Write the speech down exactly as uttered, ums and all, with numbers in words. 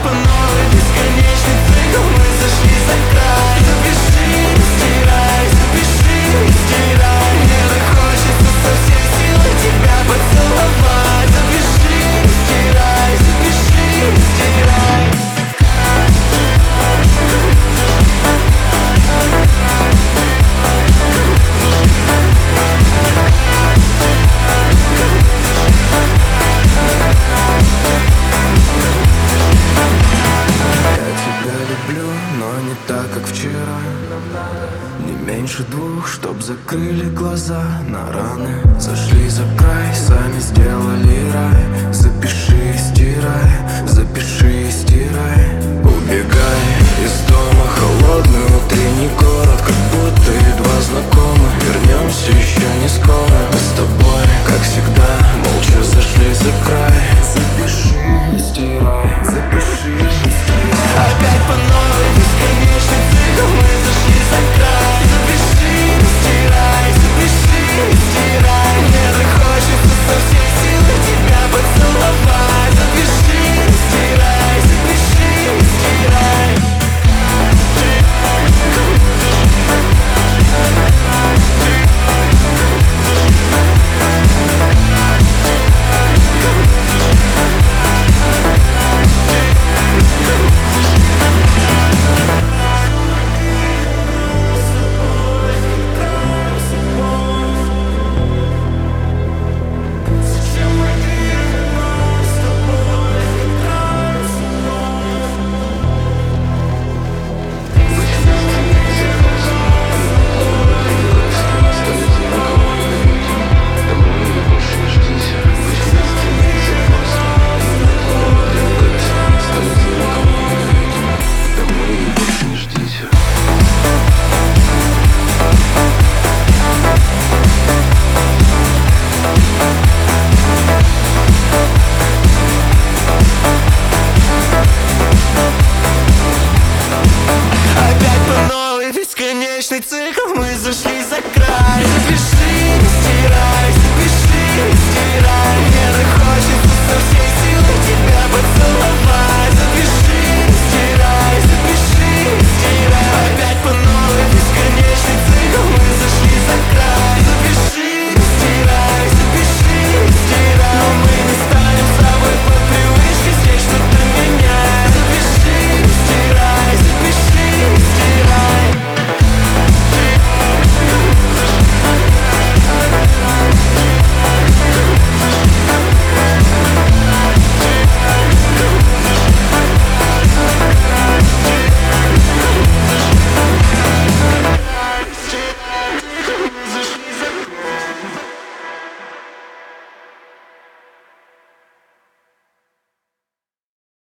по новой бесконечный цикл. Мы зашли за край. Запиши, не стирай, запиши, не стирай. Мне так хочется со всей силы тебя поцеловать. Запиши, не стирай, запиши, не стирай. Меньше двух, чтоб закрыли глаза на раны. Зашли за край, сами сделали рай. Запиши, стирай, запиши, стирай. Убегай из дома, холодный утренний город, как будто едва знакомы. Вернемся еще